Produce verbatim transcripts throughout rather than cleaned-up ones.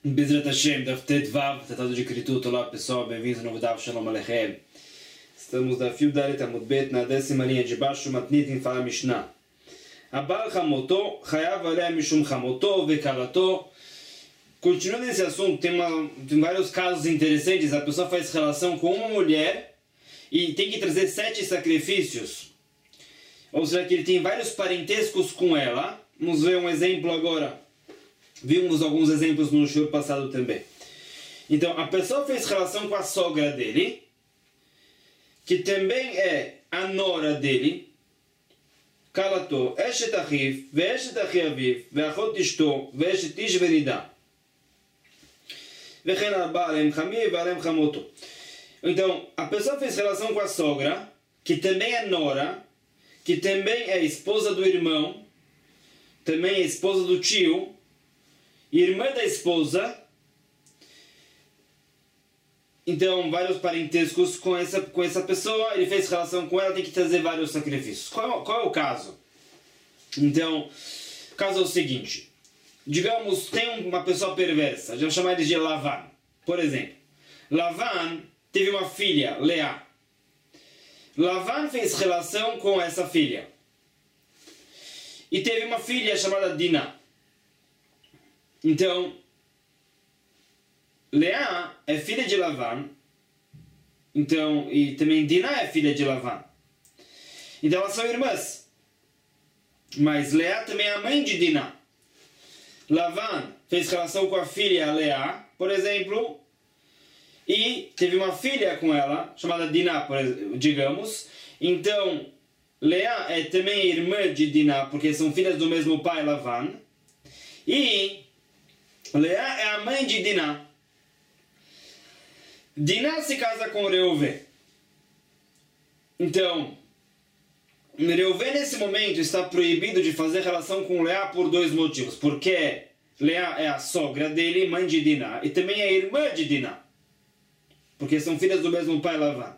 Bezrat Hashem, Daf Tet Vav, Tratado de Kriut. Olá pessoal, bem-vindos ao novo Daf, Shalom Aleichem. Estamos na Fio Dalet Amud Bet, na décima linha de baixo, Matnitin fala Mishnah. Abal Hamoto, Chayav Aleh Mishum Hamoto, Vekalato. Continuando esse assunto, tem, uma, tem vários casos interessantes. A pessoa faz relação com uma mulher e tem que trazer sete sacrifícios. Ou seja, que ele tem vários parentescos com ela. Vamos ver um exemplo agora. Vimos alguns exemplos no show passado também. Então, a pessoa fez relação com a sogra dele, que também é a nora dele. Kalato, eshet achiv, ve'eshet achi aviv, ve'achot ishto, ve'eshet ish verida. Ve'chen arba alem chami, ve'alem chamoto. Então, a pessoa fez relação com a sogra, que também é nora, que também é esposa do irmão, também é esposa do tio, irmã da esposa. Então, vários parentescos com essa, com essa pessoa. Ele fez relação com ela, tem que trazer vários sacrifícios. Qual, qual é o caso? Então, o caso é o seguinte. Digamos, tem uma pessoa perversa. A gente vai chamar ele de Lavan. Por exemplo, Lavan teve uma filha, Leá. Lavan fez relação com essa filha. E teve uma filha chamada Diná. Então, Leá é filha de Lavan, então, e também Diná é filha de Lavan. Então elas são irmãs. Mas Leá também é a mãe de Diná. Lavan fez relação com a filha Leá, por exemplo, e teve uma filha com ela, chamada Diná, por exemplo, digamos. Então, Leá é também irmã de Diná, porque são filhas do mesmo pai, Lavan. E Leá é a mãe de Diná. Diná se casa com Reuven. Então, Reuven nesse momento está proibido de fazer relação com Leá por dois motivos. Porque Leá é a sogra dele, mãe de Diná, e também é irmã de Diná, porque são filhas do mesmo pai, Lavan.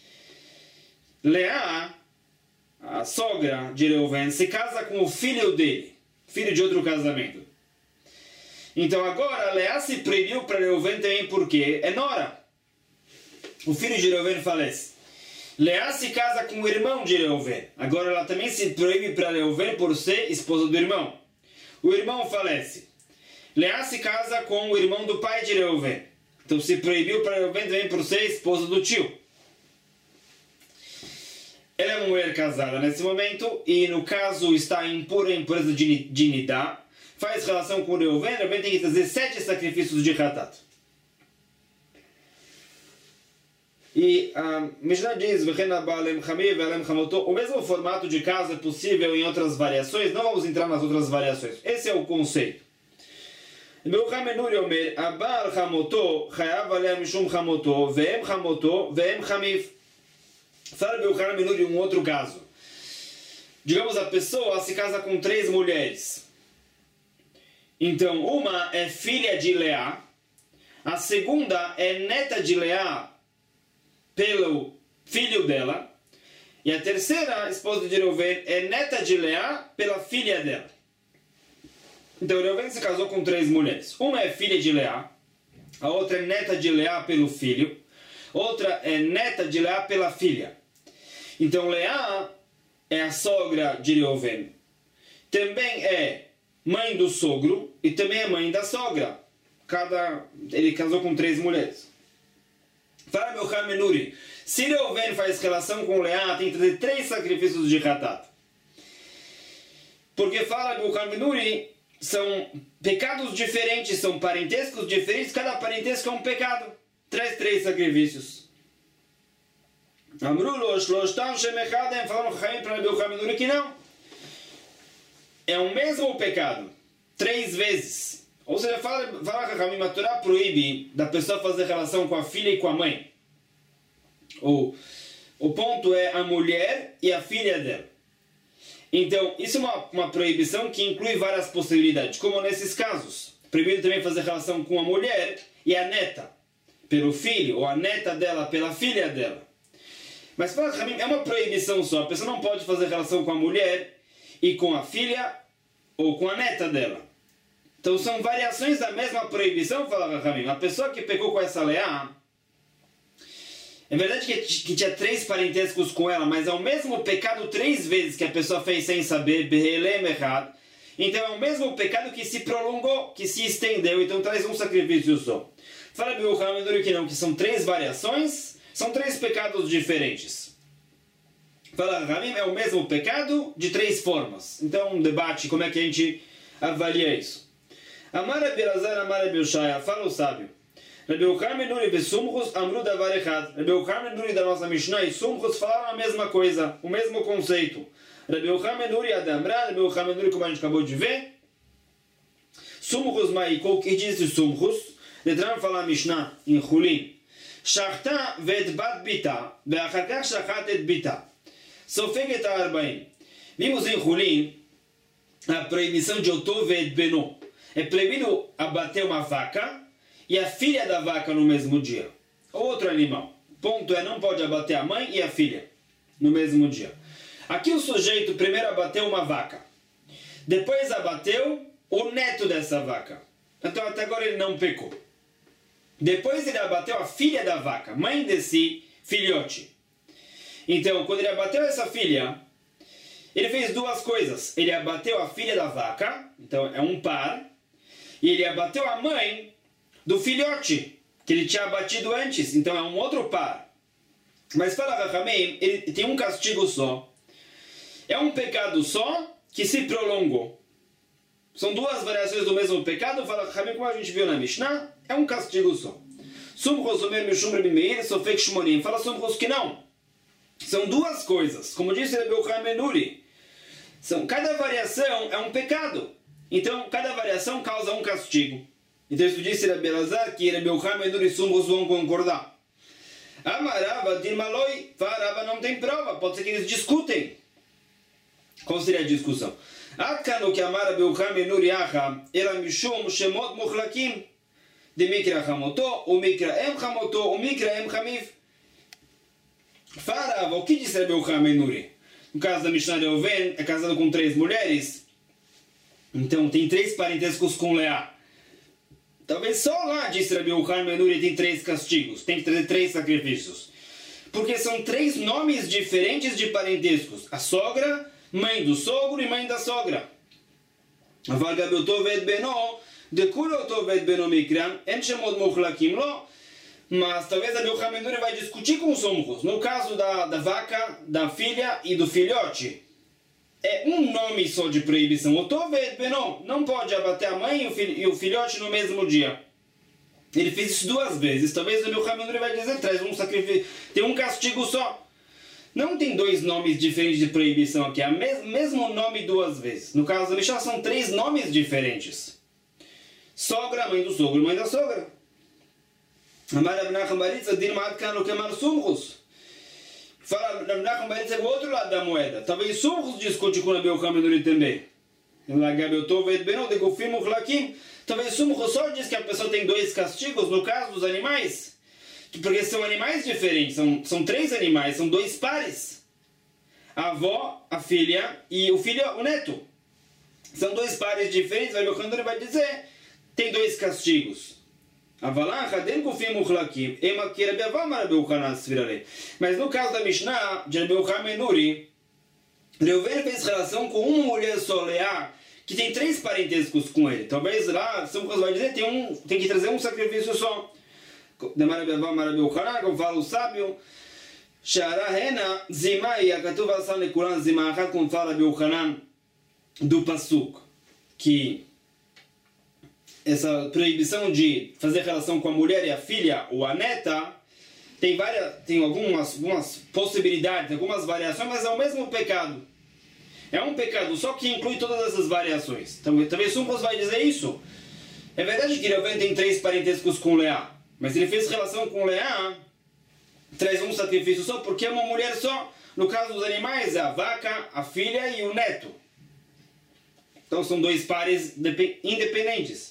Leá, a sogra de Reuven, se casa com o filho dele, filho de outro casamento. Então agora Leá se proibiu para Reuven também porque é nora. O filho de Reuven falece. Leá se casa com o irmão de Reuven. Agora ela também se proíbe para Reuven por ser esposa do irmão. O irmão falece. Leá se casa com o irmão do pai de Reuven. Então se proibiu para Reuven também por ser esposa do tio. Ela é uma mulher casada nesse momento e no caso está impura, impureza de, de nidá. Faz relação com Reuven, Reuven tem que trazer sete sacrifícios de Hatat. E a Mishnah diz, o mesmo formato de caso é possível em outras variações, não vamos entrar nas outras variações. Esse é o conceito. Fala Beuchan Menuri um outro caso. Digamos, a pessoa se casa com três mulheres. Então, uma é filha de Leá, a segunda é neta de Leá pelo filho dela, e a terceira, esposa de Reuven, é neta de Leá pela filha dela. Então, Reuven se casou com três mulheres. Uma é filha de Leá, a outra é neta de Leá pelo filho, outra é neta de Leá pela filha. Então, Leá é a sogra de Reuven. Também é mãe do sogro e também é mãe da sogra. Cada, ele casou com três mulheres. Fala Beuchan Menuri, se Reuven faz relação com Leá, tem que trazer três sacrifícios de Hatat. Porque fala Beuchan Menuri, são pecados diferentes, são parentescos diferentes, cada parentesco é um pecado. Traz três sacrifícios. Amrulo, Shloshtam, Shemechadem, falaram para Beuchan Menuri que não. É o mesmo pecado, três vezes. Ou seja, fala, fala que a Torá proíbe da pessoa fazer relação com a filha e com a mãe. O, o ponto é a mulher e a filha dela. Então, isso é uma, uma proibição que inclui várias possibilidades, como nesses casos. Proibido também fazer relação com a mulher e a neta pelo filho, ou a neta dela pela filha dela. Mas fala que é uma proibição só. A pessoa não pode fazer relação com a mulher e com a filha ou com a neta dela. Então são variações da mesma proibição, fala Rahamim. A pessoa que pecou com essa leá, é verdade que, que tinha três parentescos com ela, mas é o mesmo pecado três vezes que a pessoa fez sem saber, Behelem errado. Então é o mesmo pecado que se prolongou, que se estendeu, então traz um sacrifício só. Fala Rahamim que não, que são três variações, são três pecados diferentes. Fala Rahamim, é o mesmo pecado de três formas. Então um debate, como é que a gente avalia isso? Amar Rabi Elazar, Amar Rabi Yoshaya, fala o sábio. Rabi Yochanan Nuri e Sumchus amru davar echad. Rabi Yochanan Nuri da nossa Mishnah e Sumchus falaram a mesma coisa, o mesmo conceito. Rabi Yochanan Nuri Adamra, Rabi Yochanan Nuri, como a gente acabou de ver. Sumchus Maiko, que disse Sumchus? Detran fala a Mishnah em Chulin. Shachta vet bat bita, ve'achar kach shachat et bita. Sofeg et ha'arbaim. Vimos em Chulin a proibição de Otov et Beno. É proibido abater uma vaca e a filha da vaca no mesmo dia. Outro animal. Ponto é, não pode abater a mãe e a filha no mesmo dia. Aqui o sujeito primeiro abateu uma vaca. Depois abateu o neto dessa vaca. Então até agora ele não pecou. Depois ele abateu a filha da vaca, mãe desse filhote. Então quando ele abateu essa filha, ele fez duas coisas. Ele abateu a filha da vaca, então é um par. E ele abateu a mãe do filhote, que ele tinha abatido antes. Então é um outro par. Mas para Rahamim, ele tem um castigo só. É um pecado só que se prolongou. São duas variações do mesmo pecado. Fala Rahamim, como a gente viu na Mishnah, é um castigo só. Sumchos omer mishum Rabi Meir sofek shmonim. Fala Sumchos que não. São duas coisas. Como disse Rabi Yochanan Nuri. São, cada variação é um pecado. Então, cada variação causa um castigo. Então, isso disse Rabi Elazar que Rabi Yochanan Nuri e Sumchos vão concordar. Amarava dirmaloi, Farava não tem prova. Pode ser que eles discutem. Qual seria a discussão? Atkanu que amar Rabi Yochanan Nuri acha era mishum shemot mochlakim de mikra chamoto, o mikra em chamoto, o mikra em chamif. Farava, o que disse Rabi Yochanan Nuri? No caso da Mishnah de Reuven, é casado com três mulheres. Então tem três parentescos com Leá. Talvez só lá, disse Rabi Yochanan Nuri, tem três castigos. Tem que trazer três sacrifícios. Porque são três nomes diferentes de parentescos. A sogra, mãe do sogro e mãe da sogra. Mas talvez Rabi Yochanan Nuri vai discutir com os Sumchos. No caso da, da vaca, da filha e do filhote. É um nome só de proibição. Otov Beno não pode abater a mãe e o filhote no mesmo dia. Ele fez isso duas vezes. Talvez o meu Rabi vai dizer, traz um sacrifício. Tem um castigo só. Não tem dois nomes diferentes de proibição aqui. É o mes mesmo nome duas vezes. No caso da Mishnah são três nomes diferentes. Sogra, mãe do sogro, mãe da sogra. Amar Rabi Nachman bar Yitzchak dir ma'adkan ukemar Sumchus. Fala, Rabi Nachman bar Yitzchak é o outro lado da moeda. Talvez Sumchus discute com Rabi Yochanan Nuri também. Talvez Sumchus só diz que a pessoa tem dois castigos no caso dos animais. Porque são animais diferentes. São, são três animais, são dois pares. A avó, a filha e o filho, o neto. São dois pares diferentes. Rabi Yochanan Nuri vai dizer, tem dois castigos. Mas no caso da Mishnah, de Rabi Yochanan Nuri, Reuven fez relação com uma mulher só, Leá, que tem três parentescos com ele. Talvez lá, Sumchos vai dizer, tem, um, tem que trazer um sacrifício só. Como fala o sábio, como fala Rabi Yochanan do Pasuk, que essa proibição de fazer relação com a mulher e a filha ou a neta tem várias, tem algumas, algumas possibilidades, algumas variações, mas é o mesmo pecado. É um pecado só que inclui todas essas variações. Então, talvez Sumchos vai dizer isso. É verdade que Reuven tem três parentescos com Leá, mas ele fez relação com Leá, traz um sacrifício só porque é uma mulher só. No caso dos animais, é a vaca, a filha e o neto. Então são dois pares independentes.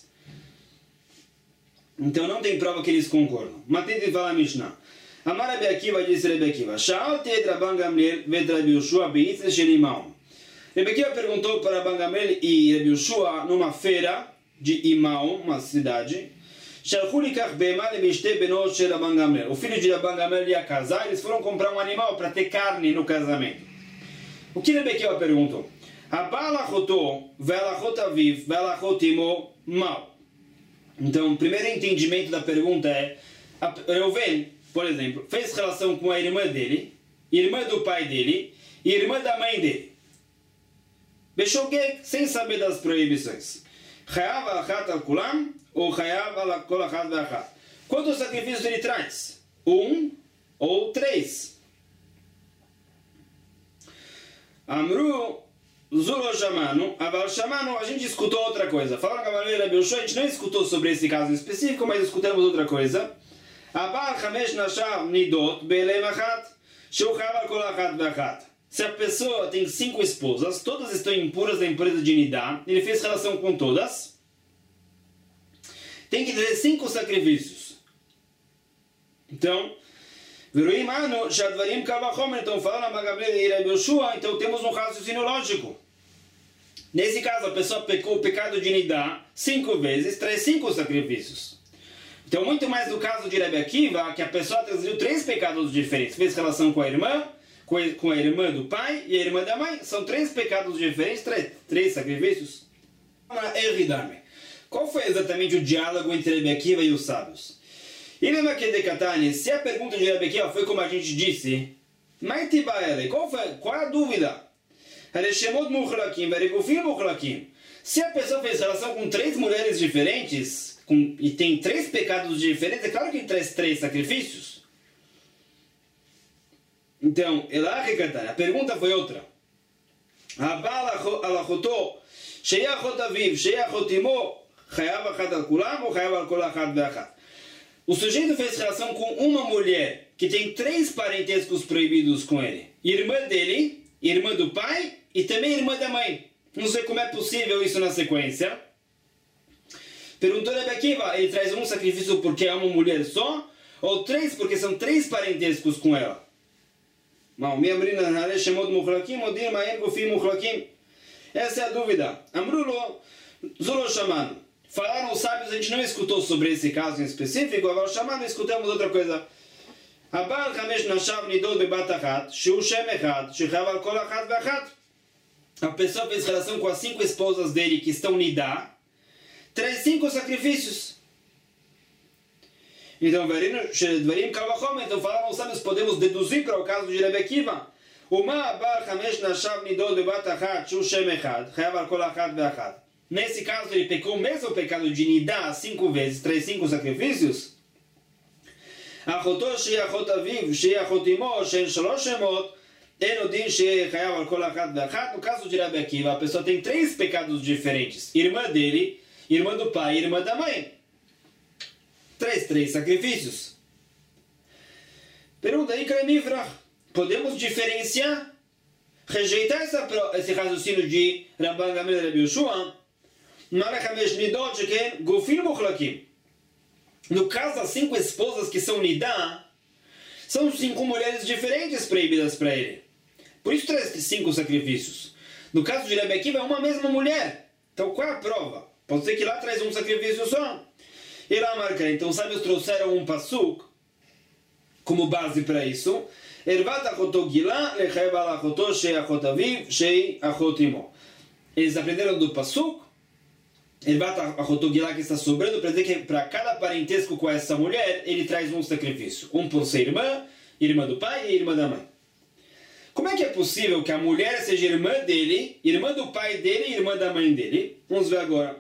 Então não tem prova que eles concordam. Matei de falar Mishnah. Amar Rabi Akiva, disse Rabi Akiva. Sha'alti et Rabban Gamliel vet Rabi Yoshua be'itzes shelimau. Rabi Akiva perguntou para Rabban Gamliel e Rabi Yoshua numa feira de Imaon, uma cidade. O filho de Rabban Gamliel ia casar, eles foram comprar um animal para ter carne no casamento. O que Rebbe Akiva perguntou? Então, o primeiro entendimento da pergunta é: Reuven, por exemplo, fez relação com a irmã dele, irmã do pai dele e irmã da mãe dele. Beshogeg, sem saber das proibições. Chayav alachat al kulam ou chayav al kol achat ve'achat? Quantos sacrifícios ele traz? Um ou três? Amru zulo shamanu, aval shamanu, a gente escutou outra coisa. Falaram Gamaliel e Rabi Yoshua, a gente não escutou sobre esse caso específico, mas escutamos outra coisa. Abal chamesh nashav nidot be'elem achat, sheu chayav al kol achat ve'achat. Se a pessoa tem cinco esposas, todas estão impuras da empresa de Nidá, ele fez relação com todas, tem que ter cinco sacrifícios. Então, então falando a Gamliel e Rabi Yoshua, então temos um raciocínio lógico. Nesse caso, a pessoa pecou o pecado de Nidá cinco vezes, traz cinco sacrifícios. Então, muito mais do caso de Rebbe Akiva, que a pessoa traziu três pecados diferentes, fez relação com a irmã, com a irmã do pai e a irmã da mãe, são três pecados diferentes, três, três sacrifícios. Qual foi exatamente o diálogo entre Rebbe Akiva e os sábios? Se a pergunta de Rebbe Akiva foi como a gente disse, qual foi qual a dúvida? Se a pessoa fez relação com três mulheres diferentes com, e tem três pecados diferentes, é claro que ele traz três sacrifícios. Então, a pergunta foi outra. O sujeito fez relação com uma mulher que tem três parentescos proibidos com ele. Irmã dele, irmã do pai e também irmã da mãe. Não sei como é possível isso na sequência. Perguntou Rebbe Akiva, ele traz um sacrifício porque é uma mulher só? Ou três porque são três parentescos com ela? Essa é a dúvida. Amrulo, Zulo Shamanu. Falaram os sábios, a gente não escutou sobre esse caso em específico, agora Shamanu, escutamos outra coisa. Abal Hamesh Nashav Nidot Bebat Achat, Shu Shem Echad, Shechav Al Kol Achat Ve'Achat. A pessoa fez relação com as cinco esposas dele que estão Nidá, traz cinco sacrifícios. Então, então falaram os sábios, podemos deduzir para o caso de Rebbe Akiva. Nesse caso, ele pecou o mesmo pecado de Nidá cinco vezes, traz cinco sacrifícios. No caso de Rebbe Akiva, a pessoa tem três pecados diferentes. Irmã dele, irmã do pai e irmã da mãe. Três, três sacrifícios. Pergunta aí, Kalemifra. Podemos diferenciar, rejeitar essa, esse raciocínio de Rabban Gamliel e Rabi Yoshua? No caso das cinco esposas que são Nidá, são cinco mulheres diferentes proibidas para ele. Por isso traz cinco sacrifícios. No caso de Rebbe Akiva, é uma mesma mulher. Então qual é a prova? Pode ser que lá traz um sacrifício só. E lá marca, então os sábios trouxeram um pasuk como base para isso. Eles aprenderam do pasuk, que está sobrando, para dizer que para cada parentesco com essa mulher, ele traz um sacrifício. Um por ser irmã, irmã do pai e irmã da mãe. Como é que é possível que a mulher seja irmã dele, irmã do pai dele e irmã da mãe dele? Vamos ver agora.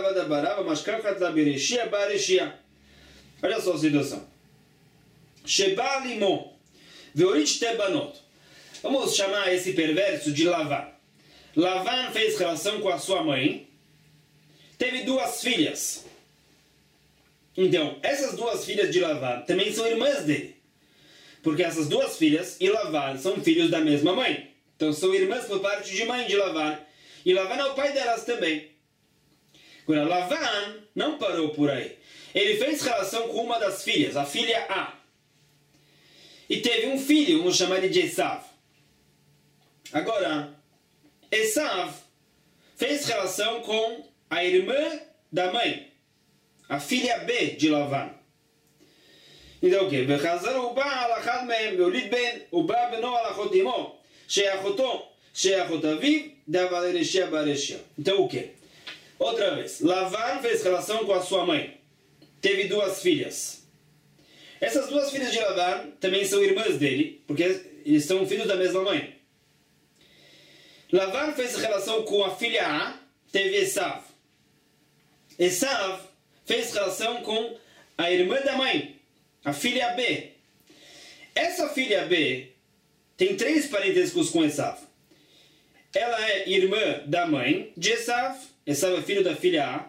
Olha só a situação. Sheba limon. Veorit tebanot. Vamos chamar esse perverso de Lavan. Lavan fez relação com a sua mãe. Teve duas filhas. Então, essas duas filhas de Lavan também são irmãs dele. Porque essas duas filhas e Lavan são filhos da mesma mãe. Então são irmãs por parte de mãe de Lavan. E Lavan é o pai delas também. Agora, Lavan não parou por aí. Ele fez relação com uma das filhas, a filha A. E teve um filho, vamos chamar ele de Esav. Agora, Esav fez relação com a irmã da mãe, a filha B de Lavan. então o que? וחזר ובא על אחד מהם והוליד בן, ובא בנו על אחות אמו, שאחותו, שאחות אביו, דאבה לרשיה ברשיה. então o que? Outra vez, Lavan fez relação com a sua mãe. Teve duas filhas. Essas duas filhas de Lavan também são irmãs dele, porque eles são filhos da mesma mãe. Lavan fez relação com a filha A, teve Esav. Esav fez relação com a irmã da mãe, a filha B. Essa filha B tem três parentescos com Esav. Ela é irmã da mãe de Esav. Esav é filho da filha A.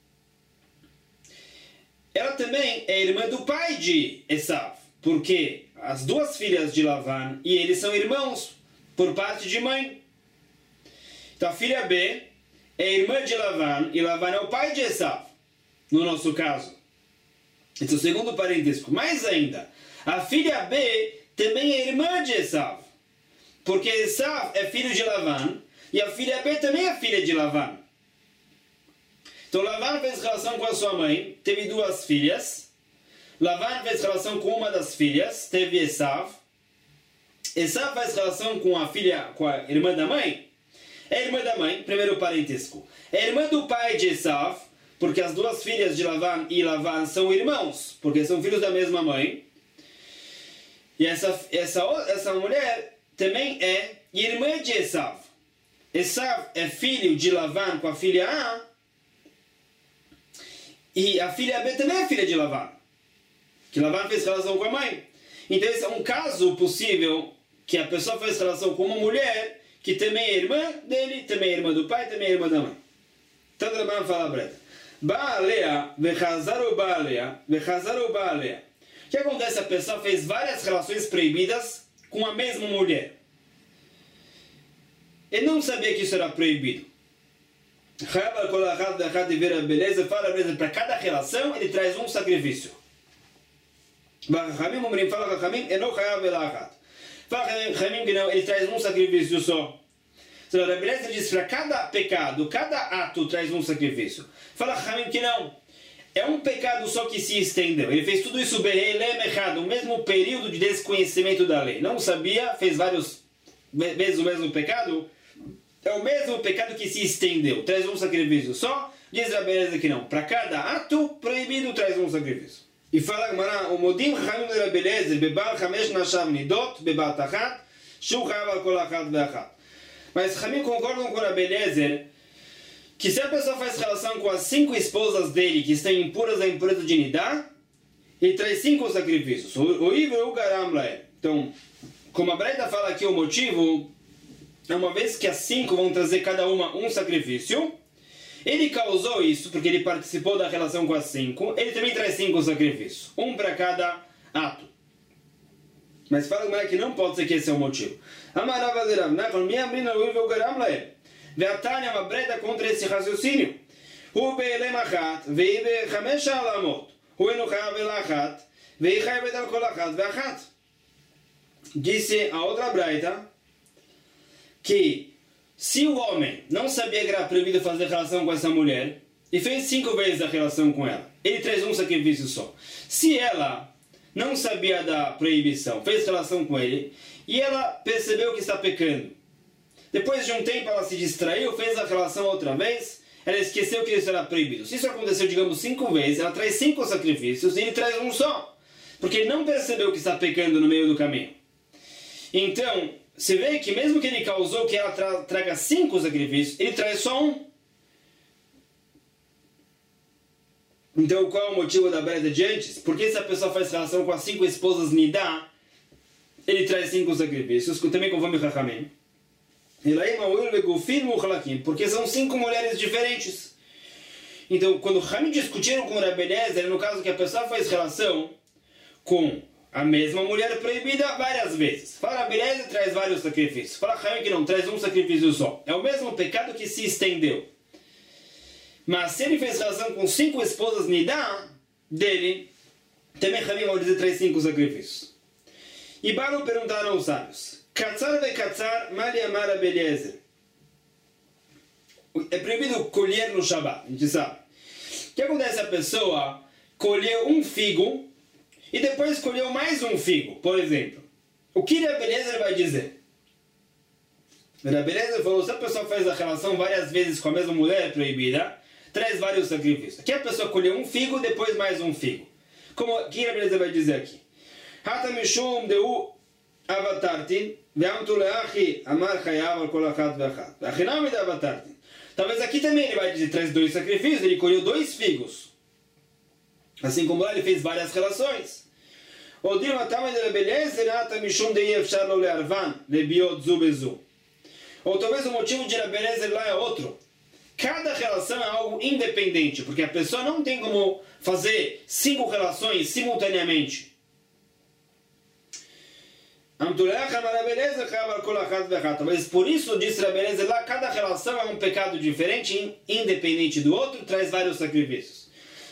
Ela também é irmã do pai de Esav, porque as duas filhas de Lavan e ele são irmãos por parte de mãe. Então a filha B é irmã de Lavan e Lavan é o pai de Esav, no nosso caso. Esse é o segundo parentesco. Mais ainda, a filha B também é irmã de Esav, porque Esav é filho de Lavan e a filha B também é filha de Lavan. Então Lavan fez relação com a sua mãe, teve duas filhas. Lavan fez relação com uma das filhas, teve Esav. Esav fez relação com a filha, com a irmã da mãe. É irmã da mãe, primeiro parentesco. É irmã do pai de Esav, porque as duas filhas de Lavan e Lavan são irmãos, porque são filhos da mesma mãe. E essa, essa, essa mulher também é irmã de Esav. Esav é filho de Lavan com a filha A. E a filha B também é filha de Lavan, que Lavan fez relação com a mãe. Então esse é um caso possível que a pessoa fez relação com uma mulher que também é irmã dele, também é irmã do pai, também é irmã da mãe. Então o Rabban fala para ela: Baalea, vechazaru baalea, vechazaru baalea. O que acontece? A pessoa fez várias relações proibidas com a mesma mulher. Ele não sabia que isso era proibido. Beleza, fala beleza, para cada relação ele traz um sacrifício. Fala Ramim que não, ele traz um sacrifício só. Então, a beleza diz para cada pecado, cada ato traz um sacrifício. Fala Ramim que não, é um pecado só que se estendeu. Ele fez tudo isso no mesmo período de desconhecimento da lei. Não sabia, fez várias vezes o mesmo pecado. É o mesmo pecado que se estendeu. Traz um sacrifício só. Diz a beleza que não. Para cada ato proibido, traz um sacrifício. E fala o modim chamim de beleza, bebal chamesh nashav nidot, bebat achat, shu chayav al kol achat ve'achat. Mas Chamim concordam com a beleza que se a pessoa faz relação com as cinco esposas dele que estão impuras da impureza de Nidá, ele traz cinco sacrifícios. O Iver o Garam Lael. Então, como a Breita fala aqui, o motivo é uma vez que as cinco vão trazer cada uma um sacrifício. Ele causou isso porque ele participou da relação com as cinco. Ele também traz cinco sacrifícios, um para cada ato. Mas fala que não pode ser que esse é o motivo. Amarava de Rav Nachman, minha menina, o Iver o Garam Lael. Ve'atanya, uma Breita contra esse raciocínio. O Be'elem achat, ve'Ibe chamesh alamot. O Enochav elachat, ve'Ichai bedal kol achat ve'achat. Disse a outra Breita que se o homem não sabia que era proibido fazer relação com essa mulher e fez cinco vezes a relação com ela, ele traz um sacrifício só. Se ela não sabia da proibição, fez relação com ele e ela percebeu que está pecando, depois de um tempo ela se distraiu, fez a relação outra vez, ela esqueceu que isso era proibido. Se isso aconteceu, digamos, cinco vezes, ela traz cinco sacrifícios e ele traz um só, porque ele não percebeu que está pecando no meio do caminho. Então, você vê que mesmo que ele causou que ela tra traga cinco sacrifícios, ele traz só um. Então, qual é o motivo da breda de antes? Porque se a pessoa faz relação com as cinco esposas Nidá, ele traz cinco sacrifícios, também conforme Chachamim. Porque são cinco mulheres diferentes. Então, quando Chachamim discutiram com o Rabbi Eliezer, no caso que a pessoa faz relação com a mesma mulher proibida várias vezes. Fala, beleza, traz vários sacrifícios. Fala, Chachamim que não, traz um sacrifício só. É o mesmo pecado que se estendeu. Mas se ele fez relação com cinco esposas Nidá dele, também Chachamim vai dizer traz cinco sacrifícios. E Baru perguntaram aos sábios: Katzar ve katzar, mali amar Rabbi Eliezer. É proibido colher no Shabbat, a gente sabe. O que acontece se a pessoa colheu um figo e depois colheu mais um figo, por exemplo? O que a beleza vai dizer? A beleza falou, se a pessoa faz a relação várias vezes com a mesma mulher proibida, traz vários sacrifícios. Aqui a pessoa colheu um figo, depois mais um figo. Como o que a beleza vai dizer aqui? Hata mishum deu avatartin, ve'amtu leachi amar chayav al kol achat ve'achat. Ve'achinam de avatartin. Talvez aqui também ele vai dizer, traz dois sacrifícios, ele colheu dois figos. Assim como lá ele fez várias relações. Ou dir matama de beleza, hata mishum dei efshar lo learvan, lebiot zu bezu. Ou talvez o motivo de beleza lá é outro. Cada relação é algo independente, porque a pessoa não tem como fazer cinco relações simultaneamente. Mas por isso, disse a beleza lá, cada relação é um pecado diferente, independente do outro, traz vários sacrifícios.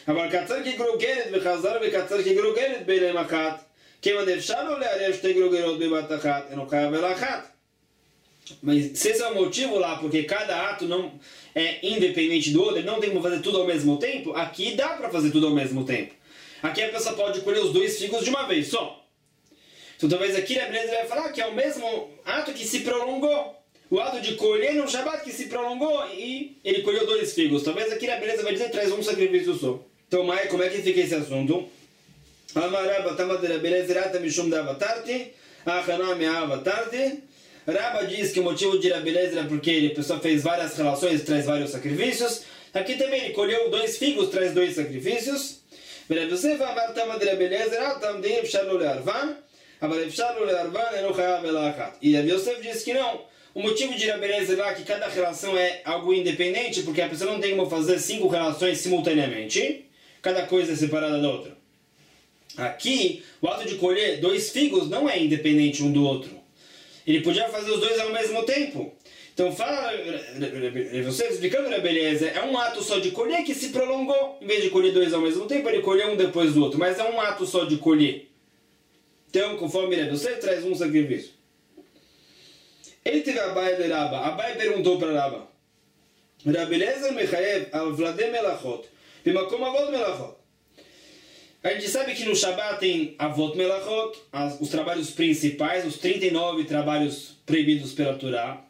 Mas se esse é o motivo lá, porque cada ato não é independente do outro, ele não tem como fazer tudo ao mesmo tempo, aqui dá para fazer tudo ao mesmo tempo. Aqui a pessoa pode colher os dois figos de uma vez só. Então talvez aqui a beleza vai falar que é o mesmo ato que se prolongou. O ato de colher no Shabbat que se prolongou e ele colheu dois figos. Talvez aqui a beleza vai dizer que traz um sacrifício só. Então, Mai, como é que fica esse assunto? Rabba diz que o motivo de Rabeleza era porque a pessoa fez várias relações e traz vários sacrifícios. Aqui também ele colheu dois figos, traz dois sacrifícios. E Rav Yosef diz que não. O motivo de Rabeleza lá é que cada relação é algo independente, porque a pessoa não tem como fazer cinco relações simultaneamente. Cada coisa é separada da outra. Aqui, o ato de colher dois figos não é independente um do outro. Ele podia fazer os dois ao mesmo tempo. Então fala, você explicando a beleza, é um ato só de colher que se prolongou. Em vez de colher dois ao mesmo tempo, ele colheu um depois do outro. Mas é um ato só de colher. Então, conforme você traz um sacrifício. Ele teve Abai de Rabba. Abai perguntou para Rabba. Rabeleza mechayev al vladem melachot. Bimakom avot melachot. A gente sabe que no Shabbat tem Avot Melachot, as, os trabalhos principais, os trinta e nove trabalhos proibidos pela Torá.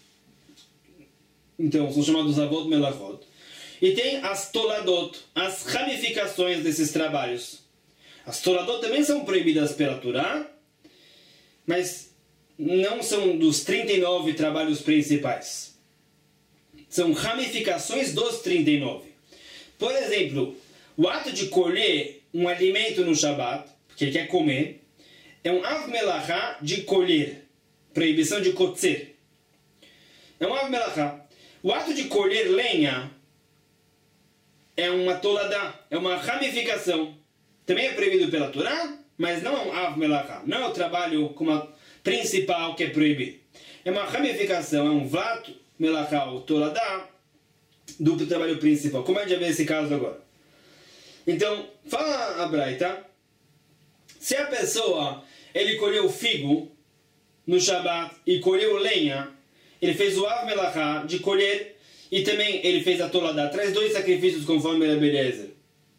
Então, são chamados Avot Melachot. E tem as Toladot, as ramificações desses trabalhos. As Toladot também são proibidas pela Torá, mas não são dos trinta e nove trabalhos principais. São ramificações dos trinta e nove. Por exemplo, o ato de colher um alimento no Shabbat, porque ele quer comer, é um Av Melachá de colher. Proibição de kotzer. É um Av Melachá. O ato de colher lenha é uma toladá, é uma ramificação. Também é proibido pela Torá, mas não é um Av Melachá. Não é o trabalho como a principal que é proibido. É uma ramificação, é um Vlat Melachá, ou toladá, do trabalho principal. Como é que já vê esse caso agora? Então, fala a Braita, se a pessoa, ele colheu figo no Shabbat e colheu lenha, ele fez o Av Melachá de colher e também ele fez a Toladá, traz dois sacrifícios conforme a beleza.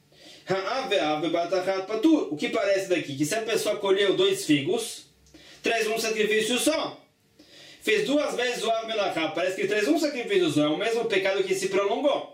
O que parece daqui? Que se a pessoa colheu dois figos, traz um sacrifício só. Fez duas vezes o Av Melachá, parece que traz um sacrifício só, é o mesmo pecado que se prolongou.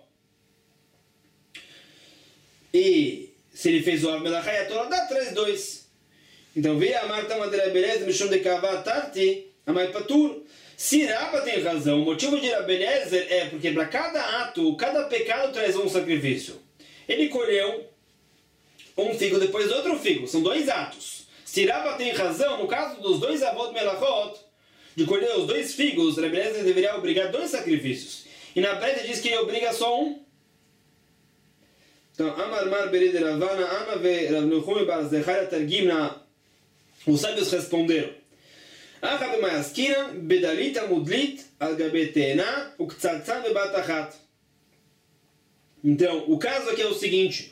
E se ele fez o Av Melachá e a Toladá, traz dois. Então, veio a Marta Madeira Beleza, Mishum de Kavá Tarti, Amai Patur. Se Rabba tem razão, o motivo de Rabeleza é porque para cada ato, cada pecado traz um sacrifício. Ele colheu um figo, depois outro figo. São dois atos. Se Rabba tem razão, no caso dos dois Avot Melachot, de colher os dois figos, Rabeleza deveria obrigar dois sacrifícios. E na Breta diz que ele obriga só um. Então, Amar Mar Beri de Ravana, Ama ve Rav Nuchumi Bar Zechariah Targimna. Os sábios responderam: Acha b'mayaskiran bedalita mudlit al gabe teena uktzaltzan bebat achat. Então, o caso aqui é o seguinte.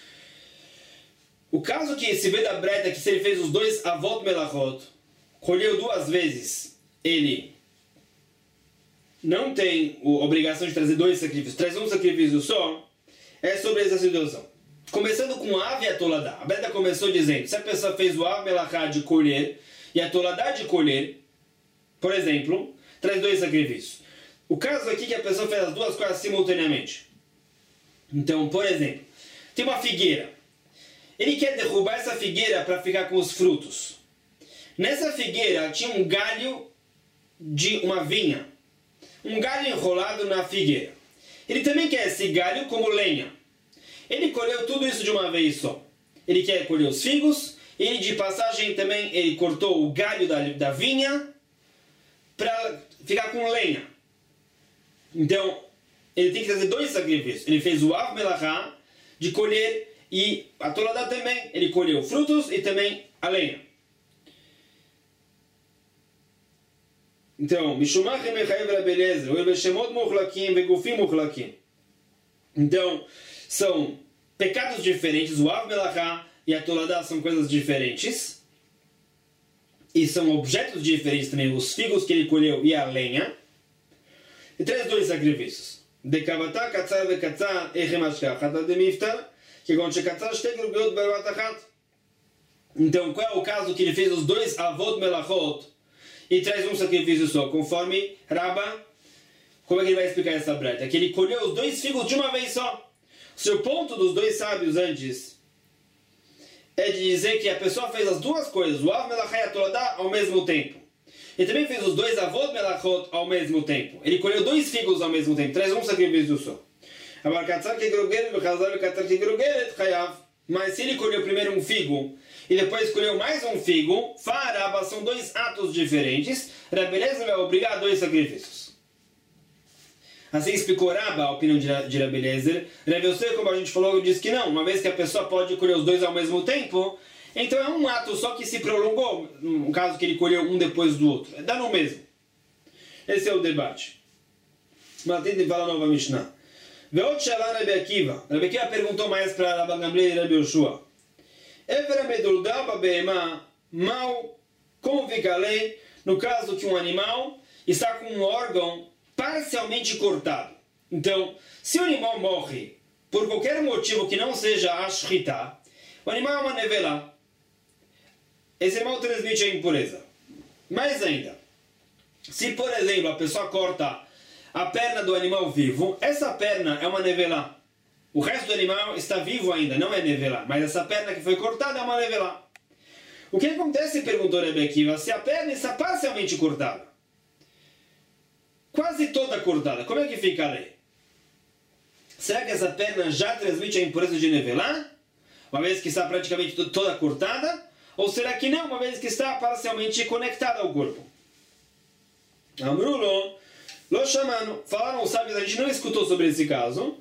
O caso que se vê da Breta, que se ele fez os dois Avot Melachot, colheu duas vezes, ele não tem a obrigação de trazer dois sacrifícios, traz um sacrifício só. é sobre essa situação. Começando com o Av e a Toladá. A Beda começou dizendo, se a pessoa fez o Av Melachá de colher e a Toladá de colher, por exemplo, traz dois sacrifícios. O caso aqui é que a pessoa fez as duas coisas simultaneamente. Então, por exemplo, tem uma figueira. Ele quer derrubar essa figueira para ficar com os frutos. Nessa figueira tinha um galho de uma vinha. Um galho enrolado na figueira. Ele também quer esse galho como lenha. Ele colheu tudo isso de uma vez só. Ele quer colher os figos. E de passagem também ele cortou o galho da, da vinha para ficar com lenha. Então, ele tem que fazer dois sacrifícios. Ele fez o Av Melachá de colher e a Toladá também. Ele colheu frutos e também a lenha. Então, Mishumachim Mechayev Rabbi Eliezer, o Beshemot Muchlakim, Begufim Muchlakim. Então, são pecados diferentes. O Av Melachá e a Toladá são coisas diferentes. E são objetos diferentes também. Os figos que ele colheu e a lenha. E traz dois sacrifícios. Dekavatá, Katzar, Vekatzar, Echem Ashkach, Hatat de Miftar, que quando Shekatzar, Shtegru, Beot, Bervat Achat. Então, qual é o caso que ele fez os dois Avot Melachot e traz um sacrifício só, conforme Rabba? Como é que ele vai explicar essa breta? Que ele colheu os dois figos de uma vez só. O seu ponto dos dois sábios antes é de dizer que a pessoa fez as duas coisas, o Av Melachá e a Toladá, ao mesmo tempo. Ele também fez os dois Avot Melachot ao mesmo tempo. Ele colheu dois figos ao mesmo tempo. Traz um sacrifício só. Mas se ele colheu primeiro um figo e depois colheu mais um figo, Faraba, são dois atos diferentes. Rabbi Eliezer vai obrigar a dois sacrifícios. Assim explicou Rabba a opinião de Rabbi Eliezer. Rabbi Yosef, como a gente falou, diz que não. Uma vez que a pessoa pode colher os dois ao mesmo tempo, então é um ato só que se prolongou, no caso que ele colheu um depois do outro. Dá no mesmo. Esse é o debate. Mas tem de falar nova Mishnah. Veot Shalá Rabbi Akiva. Rabbi Akiva perguntou mais para Rabbi Gamliel e Rabbi Yoshua. Evera medurdaba beema mal, como fica a lei no caso que um animal está com um órgão parcialmente cortado. Então, se o animal morre por qualquer motivo que não seja a shchita, o animal é uma nevela. Esse animal transmite a impureza. Mais ainda, se por exemplo a pessoa corta a perna do animal vivo, essa perna é uma nevela. O resto do animal está vivo ainda, não é nevela. Mas essa perna que foi cortada é uma nevela. O que acontece, perguntou Rebbe Akiva, se a perna está parcialmente cortada? Quase toda cortada. Como é que fica a lei? Será que essa perna já transmite a impureza de nevela? Uma vez que está praticamente toda cortada? Ou será que não, uma vez que está parcialmente conectada ao corpo? Amrulo, lo chamano. Falaram os sábios, a gente não escutou sobre esse caso.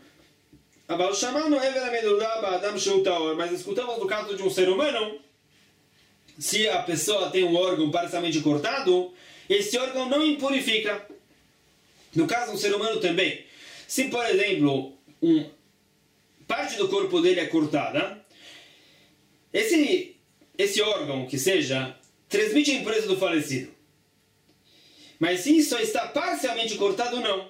Mas escutamos no caso de um ser humano, se a pessoa tem um órgão parcialmente cortado, esse órgão não impurifica. No caso, um ser humano também. Se, por exemplo, um, parte do corpo dele é cortada, esse, esse órgão, que seja, transmite a impureza do falecido. Mas se isso está parcialmente cortado, não.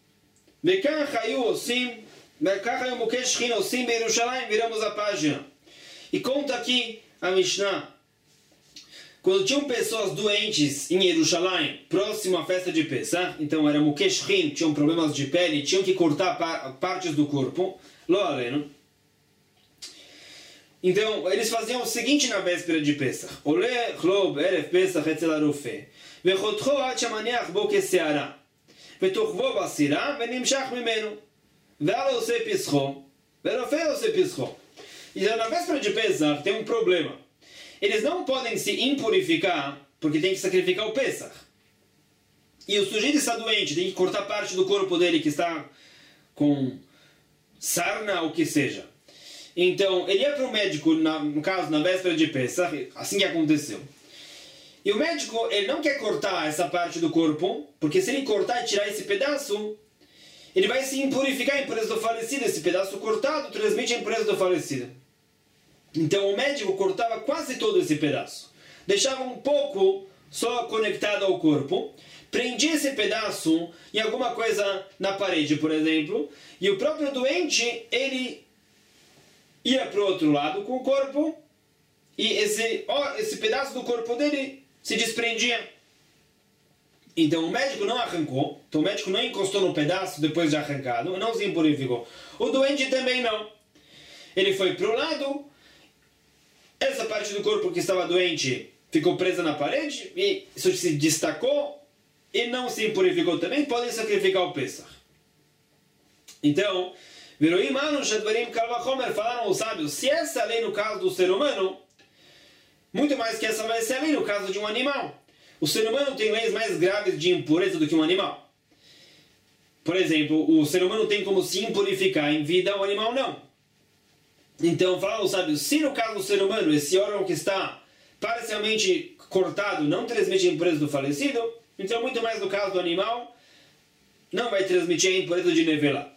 Viramos a página. E conta aqui a Mishnah. Quando tinham pessoas doentes em Jerusalém, próximo à festa de Pesach, então era Mukeshrin, tinham problemas de pele, tinham que cortar partes do corpo, lo aleno. Então, eles faziam o seguinte na véspera de Pesach. Ole chlob erev Pesach etzel harofe, vechotcho ad shamaneach bo keseara, vetochvo basira, venimshach mimenu, ve'ala ose pischo, ve'rofe ose pischo. Então, na véspera de Pesach tem um problema. Eles não podem se impurificar, porque tem que sacrificar o Pesach. E o sujeito está doente, tem que cortar parte do corpo dele que está com sarna ou o que seja. Então, ele ia para o médico, na, no caso, na véspera de Pesach, assim que aconteceu. E o médico, ele não quer cortar essa parte do corpo, porque se ele cortar e tirar esse pedaço, ele vai se impurificar a impureza do falecido. Esse pedaço cortado transmite a impureza do falecido. Então o médico cortava quase todo esse pedaço. Deixava um pouco só conectado ao corpo, prendia esse pedaço em alguma coisa na parede, por exemplo, e o próprio doente, ele ia para o outro lado com o corpo, e esse, ó, esse pedaço do corpo dele se desprendia. Então o médico não arrancou, então o médico não encostou no pedaço depois de arrancado, não se impurificou. O doente também não. Ele foi para o lado, essa parte do corpo que estava doente ficou presa na parede, e isso se destacou, e não se impurificou também, podem sacrificar o Pesach. Então, falaram os sábios, se essa lei no caso do ser humano, muito mais que essa vai ser a lei no caso de um animal. O ser humano tem leis mais graves de impureza do que um animal. Por exemplo, o ser humano tem como se impurificar em vida, o animal não. Então, falaram os sábios, se no caso do ser humano, esse órgão que está parcialmente cortado não transmite a impureza do falecido, então muito mais no caso do animal, não vai transmitir a impureza de Nevelá.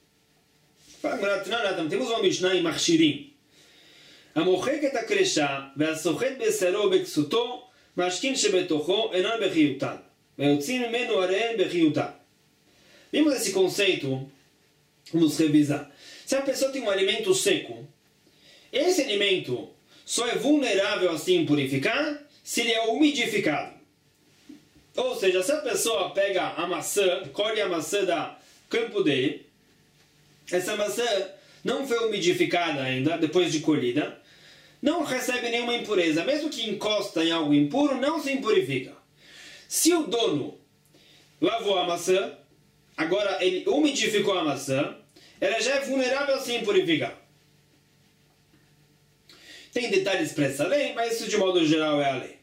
Temos uma Mishnah em Machshirim. המוחק את הקרשה והסוחט בשרו בכסותו משכין שבתוכו אינן בחיותן ויוצאים ממנו הריהן בחיותן. Vimos esse conceito, vamos revisar. Se a pessoa tem um alimento seco, esse alimento só é vulnerável a se impurificar se ele é umidificado. Ou seja, se a pessoa pega a maçã, colhe a maçã do campo dele, essa maçã não foi umidificada ainda, depois de colhida, não recebe nenhuma impureza. Mesmo que encosta em algo impuro, não se impurifica. Se o dono lavou a maçã, agora ele umidificou a maçã, ela já é vulnerável a se impurificar. Tem detalhes para essa lei, mas isso de modo geral é a lei.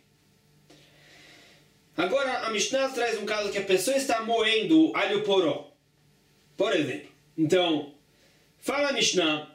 Agora a Mishnah traz um caso que a pessoa está moendo alho poró, por exemplo. Então, fala a Mishnah,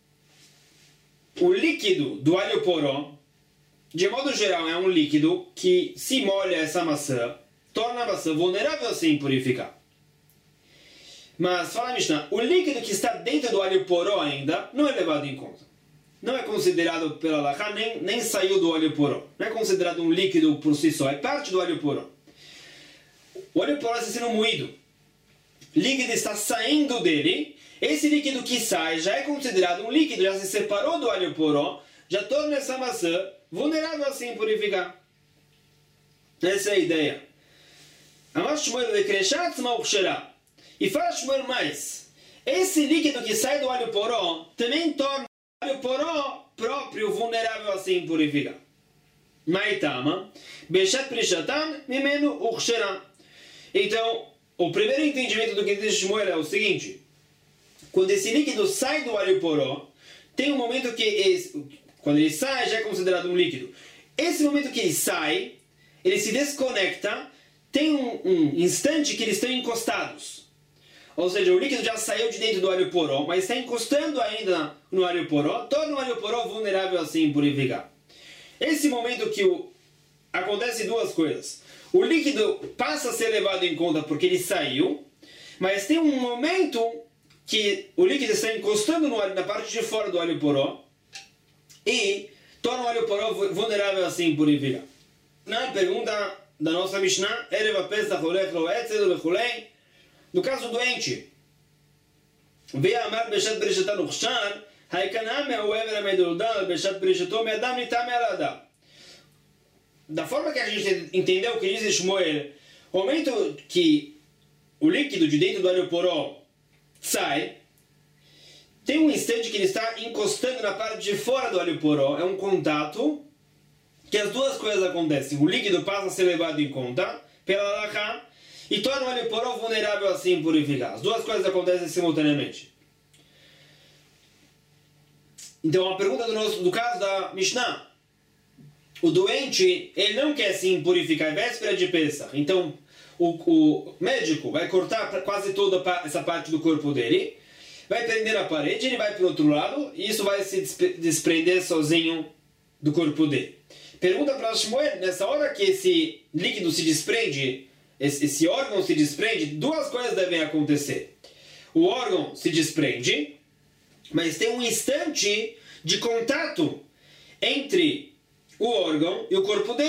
o líquido do alho poró, de modo geral, é um líquido que, se molha essa maçã, torna a maçã vulnerável a se impurificar. Mas, fala a Mishnah, o líquido que está dentro do alho poró ainda não é levado em conta. Não é considerado pela Halakha, nem, nem saiu do alho poró. Não é considerado um líquido por si só, é parte do alho poró. O alho poró está sendo moído. O líquido está saindo dele. Esse líquido que sai já é considerado um líquido, já se separou do alho poró, já torna essa maçã vulnerável a se impurificar. Essa é a ideia. E fala Shmuel mais. Esse líquido que sai do alho poró também torna o alho poró próprio vulnerável a se impurificar. Maitama, Beshat Prishatan, Mimenu Uchshera. Então, o primeiro entendimento do que diz Shmuel é o seguinte: quando esse líquido sai do alho poró, tem um momento que, esse, quando ele sai, já é considerado um líquido. Esse momento que ele sai, ele se desconecta, tem um, um instante que eles estão encostados. Ou seja, o líquido já saiu de dentro do alho poró, mas está encostando ainda no alho poró, torna o alho poró vulnerável a se impurificar. Esse momento que o, acontece duas coisas. O líquido passa a ser levado em conta porque ele saiu, mas tem um momento que o líquido está encostando no alho, na parte de fora do alho poró e torna o alho poró vulnerável a se impurificar. Na pergunta da nossa Mishnah, Erev Pesach Olech Lo Etzel Vechulei, no caso doente, veio amar Beshat Bereshatan Uchshar, Haikanam é o Ever Ameduldan, Beshat Bereshatom e Adam Nitam Eladam. Da forma que a gente entendeu o que diz Shmuel, o momento que o líquido de dentro do alho poró sai, tem um instante que ele está encostando na parte de fora do alho poró, é um contato, que as duas coisas acontecem. O líquido passa a ser levado em conta pela Halakha e torna o alho poró vulnerável a se impurificar. As duas coisas acontecem simultaneamente. Então a pergunta do, nosso, do caso da Mishnah: o doente, ele não quer se impurificar em véspera de Pesach, então o, o médico vai cortar quase toda essa parte do corpo dele, vai prender a parede, ele vai para o outro lado e isso vai se desprender sozinho do corpo dele. Pergunta para Shmuel, nessa hora que esse líquido se desprende, esse, esse órgão se desprende, duas coisas devem acontecer. O órgão se desprende, mas tem um instante de contato entre o órgão e o corpo dele.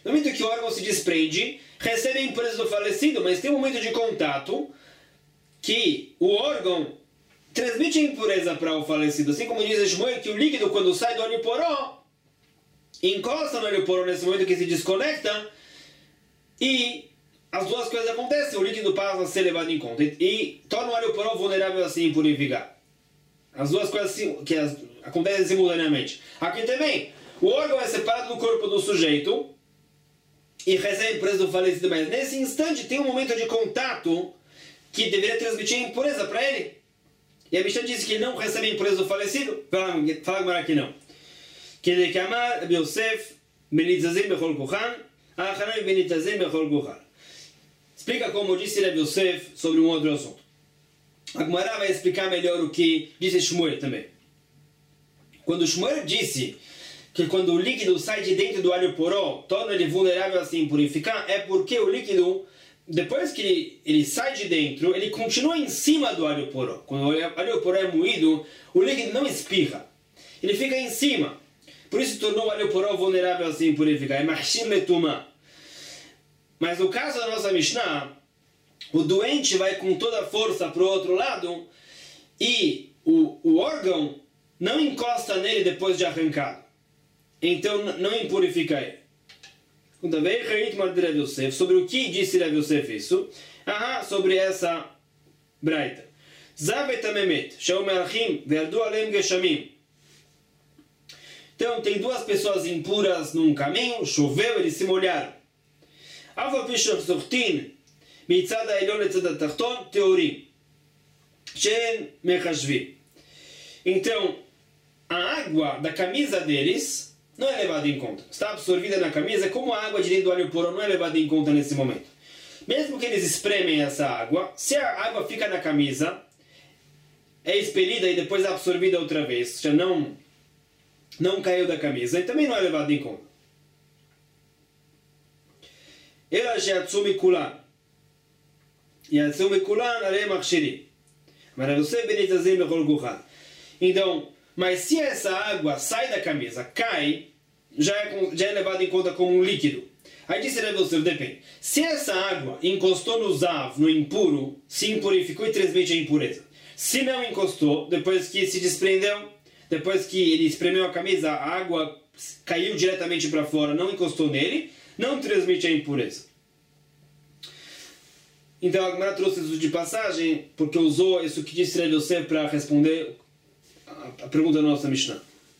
No momento que o órgão se desprende, recebe a impureza do falecido, mas tem um momento de contato que o órgão transmite a impureza para o falecido. Assim como diz Shmuel, que o líquido, quando sai do óleo poró, encosta no óleo poró nesse momento que se desconecta, e as duas coisas acontecem. O líquido passa a ser levado em conta e, e torna o óleo poró vulnerável a se impurificar. As duas coisas que as, acontecem simultaneamente. Aqui também, o órgão é separado do corpo do sujeito e recebe a impureza do falecido, mas nesse instante tem um momento de contato que deveria transmitir a impureza para ele. E a Mishnah disse que ele não recebe a impureza do falecido. Fala, fala agora que não. Que de Kamar Yosef Benitazim Bechol Kuchan Achanai Benitazim Bechol Kuchan. Explica como disse Rav Yosef sobre um outro assunto. A Gemara vai explicar melhor o que disse Shmuel também. Quando Shmuel disse que quando o líquido sai de dentro do alho poró, torna ele vulnerável a se impurificar, é porque o líquido, depois que ele, ele sai de dentro, ele continua em cima do alho poró. Quando o alho poró é moído, o líquido não espirra. Ele fica em cima. Por isso tornou o alho poró vulnerável a se impurificar. É machir letuma. Mas no caso da nossa Mishnah, o doente vai com toda a força para o outro lado e o, o órgão não encosta nele depois de arrancado. Então não impurifica ele. Sobre o que disse Rav Yosef isso? Ah, sobre essa braita. Então tem duas pessoas impuras num caminho, choveu, eles se molharam. מצד העליון לצד התחתון, טהורים, שאין מחשבים. Então, a água da camisa deles não é levada em conta. Está absorvida na camisa, como a água de dentro do alho poró não é levada em conta nesse momento. Mesmo que eles espremem essa água, se a água fica na camisa, é expelida e depois absorvida outra vez, já não, não caiu da camisa, e também não é levada em conta. Ela já atsumi kulan. Então, mas se essa água sai da camisa, cai, já é, já é levado em conta como um líquido. Aí disse Rav Yosef, depende. Se essa água encostou no zav, no impuro, se impurificou e transmite a impureza. Se não encostou, depois que se desprendeu, depois que ele espremeu a camisa, a água caiu diretamente para fora, não encostou nele, não transmite a impureza. Então a Gemara trouxe isso de passagem, porque usou isso que disse Rav Yosef para responder a pergunta da nossa Mishnah.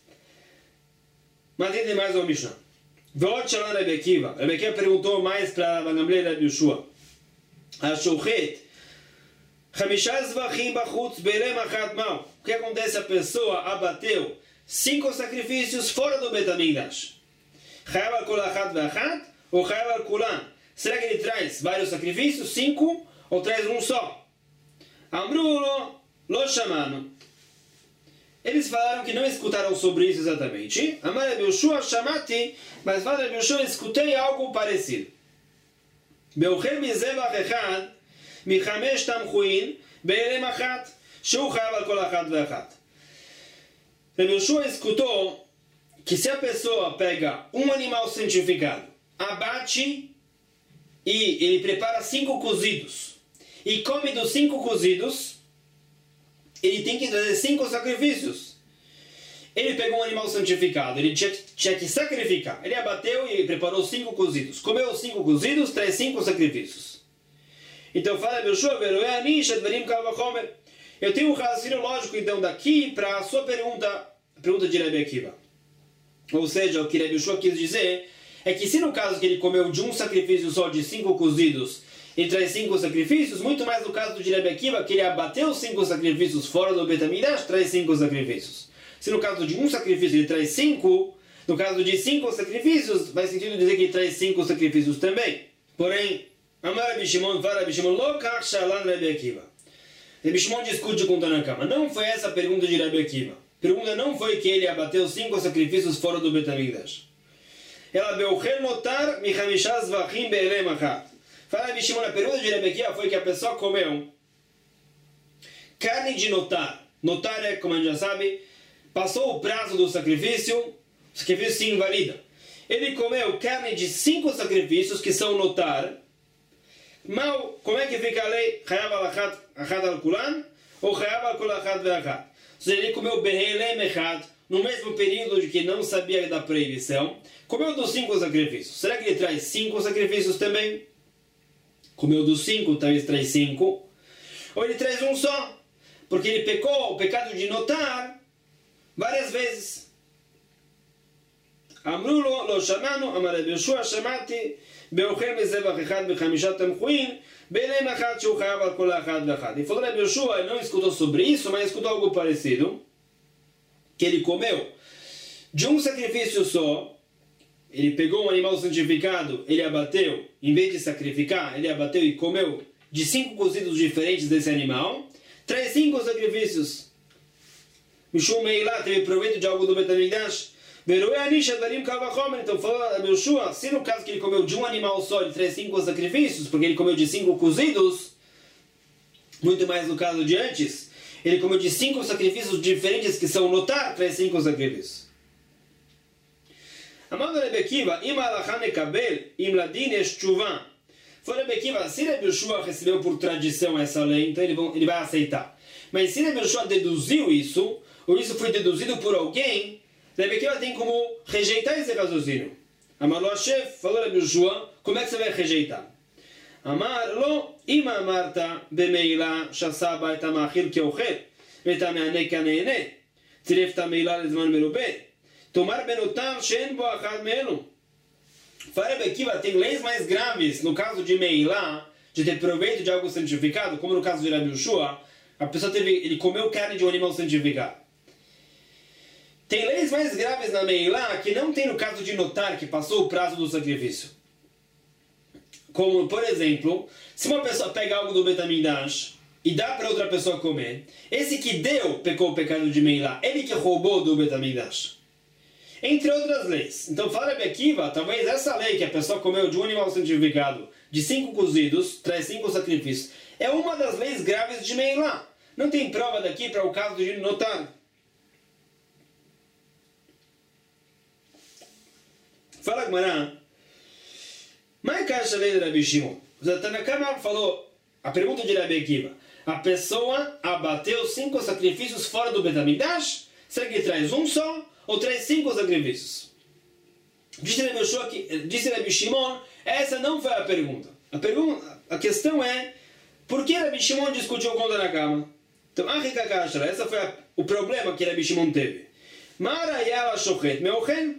Mas tem mais uma Mishnah. V'od shalom Rabi Akiva. Rabi Akiva perguntou mais para Rav Gamliel e Rabi Yoshua. Ashochet chamisha zvachim bachutz be'elem achat ma'u. O que acontece? A pessoa abateu cinco sacrifícios fora do Bet HaMikdash. Chayav al kol achat ve'achat ou chayav al kulan? Será que ele traz vários sacrifícios, cinco, ou traz um só? Amrulo, lo chamano. Eles falaram que não escutaram sobre isso exatamente. Amar Rabi Yoshua chamati, mas fala Rabi Yoshua, escutei algo parecido. Beucher mizevach echad, michamesh tamchuin, be'elem achat, sheu chayav al kol achat ve'achat. Rabi Yoshua escutou que se a pessoa pega um animal santificado, abate e ele prepara cinco cozidos e come dos cinco cozidos, ele tem que trazer cinco sacrifícios. Ele pegou um animal santificado, ele tinha, tinha que sacrificar. Ele abateu e preparou cinco cozidos. Comeu os cinco cozidos, traz cinco sacrifícios. Então fala, eu tenho um raciocínio lógico então daqui para a sua pergunta, a pergunta de Rabi Akiva. Ou seja, o que Rabi Yoshua quis dizer é que se no caso que ele comeu de um sacrifício só de cinco cozidos, ele traz cinco sacrifícios, muito mais no caso do Rabi Akiva, que ele abateu cinco sacrifícios fora do Bet HaMikdash, traz cinco sacrifícios. Se no caso de um sacrifício ele traz cinco, no caso de cinco sacrifícios, faz sentido dizer que ele traz cinco sacrifícios também. Porém, Amar Rabi Shimon, fala Rabi Shimon, lo kach shalan Rabi Akiva. Rabi Shimon discute com Tanakama. Não foi essa a pergunta de Rabi Akiva. A pergunta não foi que ele abateu cinco sacrifícios fora do Bet HaMikdash. Ela beucher notar mihamishaz vachim be'elem achat. Fala Rabi Shimon, a pergunta de Rabi Akiva foi que a pessoa comeu carne de notar. Notar é, como a gente já sabe, passou o prazo do sacrifício, o sacrifício se invalida. ele comeu carne de cinco sacrifícios, que são notar, mal, como é que fica a lei? Chayav al achad al kulan, ou chayav al kol achad ve'achad. Ou seja, ele comeu behelem echad, no mesmo período de que não sabia da proibição, comeu dos cinco sacrifícios. Será que ele traz cinco sacrifícios também? Comeu dos cinco, talvez traz cinco. Ou ele traz um só, porque ele pecou o pecado de notar várias vezes. אמרו לו, לא שמענו, אמר רבי יהושע, שמעתי, באוכל מזבח אחד בחמישה תמחוין, באלם אחד שהוא חייב על כל אחד ואחד. E falou Rebe Yoshua, ele não escutou sobre isso, mas escutou algo parecido, que ele comeu de um sacrifício só, ele pegou um animal santificado, ele abateu, em vez de sacrificar, ele abateu e comeu de cinco cozidos diferentes desse animal, traz cinco sacrifícios. Mishum Meilá teve proveito de algo do Betamigdash. Então falou a Yoshua, se no caso que ele comeu de um animal só, ele traz cinco sacrifícios, porque ele comeu de cinco cozidos, muito mais no caso de antes, ele comeu de cinco sacrifícios diferentes que são notar, traz cinco sacrifícios. Amado Rebbe Akiva, im alachá mekabel, im ladin yesh tshuva. Foi Rebbe Akiva, se Rebbe Yoshua recebeu por tradição essa lei, então ele, vão, ele vai aceitar. Mas se Rebbe Yoshua deduziu isso, ou isso foi deduzido por alguém, Rebbe Akiva tem como rejeitar esse raciocínio. Amar lo Hashem, falou Rebbe Yoshua, como é que você vai rejeitar? Amar lo, ima amarta bemeila shasaba et amachil keochel, et ameane kaneene, tziref tameila lezman merubeh, tomar benotar shen bo achad melu. Fala Rebbe Akiva, tem leis mais graves no caso de meila, de ter proveito de algo santificado, como no caso de Rebbe Yoshua, a pessoa teve, ele comeu carne de um animal santificado. Tem leis mais graves na Meilá que não tem no caso de notar que passou o prazo do sacrifício. Como, por exemplo, se uma pessoa pega algo do Betamigdash e dá para outra pessoa comer, esse que deu pecou o pecado de Meilá, ele que roubou do Betamigdash. Entre outras leis. Então, fala Rebbe Akiva, talvez essa lei que a pessoa comeu de um animal santificado, de cinco cozidos, traz cinco sacrifícios, é uma das leis graves de Meilá. Não tem prova daqui para o caso de notar. Fala Gmará, mas caixa lei de Rabi Shimon. O Tanakama falou, a pergunta de Rebbe Akiva, a pessoa abateu cinco sacrifícios fora do Betamigdash, será que traz um só ou traz cinco sacrifícios? Disse Rebbe Yoshua que, disse Rabi Shimon, essa não foi a pergunta. A, pergunta, a questão é, por que Rabi Shimon discutiu com o Tanakama? Então, essa foi a, o problema que Rabi Shimon teve. Marayala shochet meochen.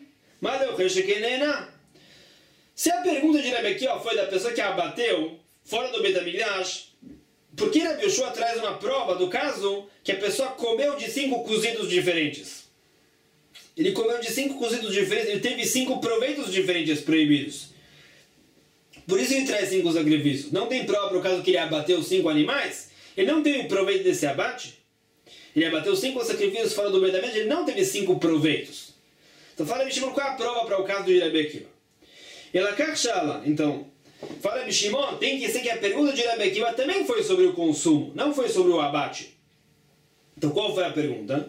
Se a pergunta de Rebbe Akiva foi da pessoa que abateu fora do Betamigdash, por que Rebbe Yoshua traz uma prova do caso que a pessoa comeu de cinco cozidos diferentes? Ele comeu de cinco cozidos diferentes, ele teve cinco proveitos diferentes proibidos. Por isso ele traz cinco sacrifícios. Não tem prova para o caso que ele abateu cinco animais, ele não teve proveito desse abate. Ele abateu cinco sacrifícios fora do Betamigdash, ele não teve cinco proveitos. Então fala Rebbe Shimon, qual é a prova para o caso de Rebbe Akiva? Elakar Shala, então, fala Rebbe Shimon, tem que ser que a pergunta de Rebbe Akiva também foi sobre o consumo, não foi sobre o abate. Então qual foi a pergunta?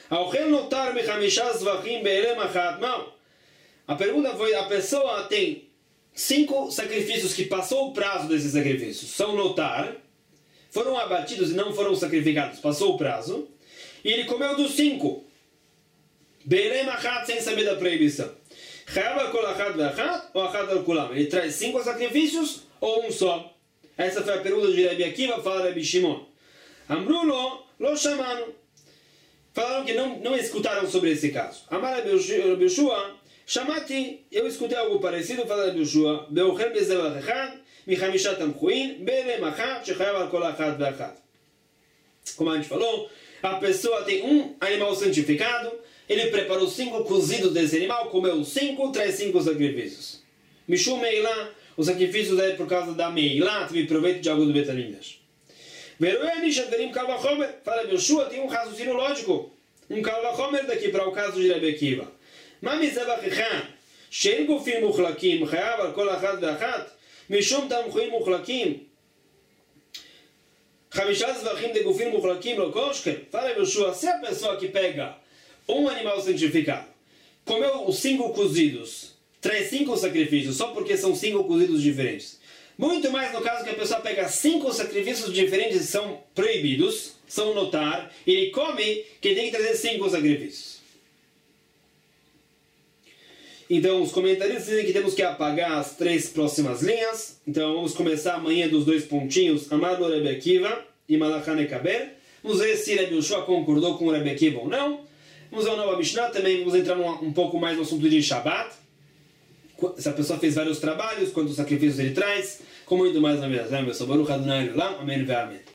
A pergunta foi, a pessoa tem cinco sacrifícios que passou o prazo desses sacrifícios, são notar, foram abatidos e não foram sacrificados, passou o prazo, e ele comeu dos cinco. Beirem achat, sem saber da proibição. Chayav al kol achat ve'achat ou achat al kulam. Ele traz cinco sacrifícios ou um só? Essa foi a pergunta de Rebbe Akiva, fala Rebbe Shimon. Amru lo, lo shamanu. Falaram que não, não escutaram sobre esse caso. Amar Rebbe Yoshua, chamati, eu escutei algo parecido, fala Rebbe Yoshua, be'ochel bezevach echad, michamishat amchuin, beirem achat, shechayav al kol achat ve'achat. Como a gente falou, a pessoa tem um animal santificado, ele preparou cinco cozidos desse animal, comeu cinco, traz cinco sacrifícios. Mishum Meilá, os sacrifícios é por causa da Meilá, teve proveito de algo do Betamigdash. Verueni Shadverim Kalvachomer, fala Rebbe Yoshua, tem um raciocínio lógico, um Kalvachomer daqui para o caso de Rebbe Akiva. Mami Zevach Echad, Shein Gufim Muchlakim, Chayav al Kol Achat Ve'achat, Mishum Tamchuim Muchlakim, Chamisha Zvachim de Gufim Muchlakim Lo Koshken, fala Rebbe Yoshua, se a pessoa que pega um animal santificado, comeu os cinco cozidos, traz cinco sacrifícios, só porque são cinco cozidos diferentes. Muito mais no caso que a pessoa pega cinco sacrifícios diferentes que são proibidos, são notar, e ele come que tem que trazer cinco sacrifícios. Então, os comentaristas dizem que temos que apagar as três próximas linhas. Então, vamos começar amanhã dos dois pontinhos, Amado Rebbe Akiva e Malachan Ekaber. Vamos ver se Rebbe Yoshua concordou com o Rebbe Akiva ou não. Vamos ver o Nova Mishnah, também vamos entrar um, um pouco mais no assunto de Shabbat. Se a pessoa fez vários trabalhos, quantos sacrifícios ele traz, com muito mais na vida. Amém.